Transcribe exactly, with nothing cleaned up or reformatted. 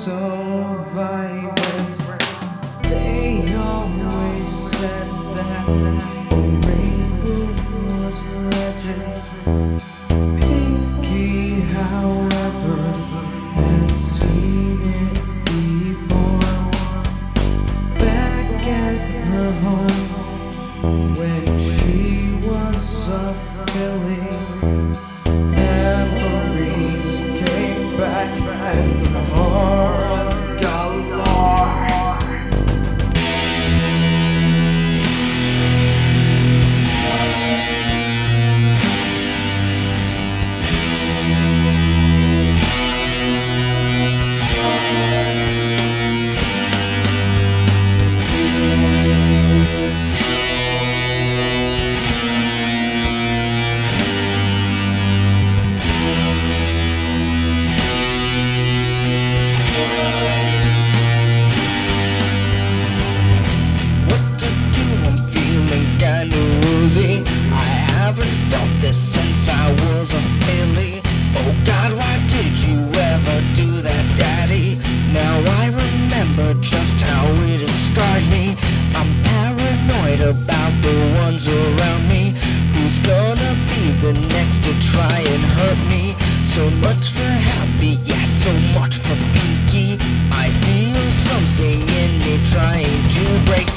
so vibrant. They always said that the rainbow was a legend. Pinky, however, had seen it before. Back at her home when she was a filly, memories came back and the horrors galore. I haven't felt this since I was a filly. Oh God, why did you ever do that, Daddy? Now I remember just how it has scarred me. I'm paranoid about the ones around me. Who's gonna be the next to try and hurt me? So much for happy, yes, so much for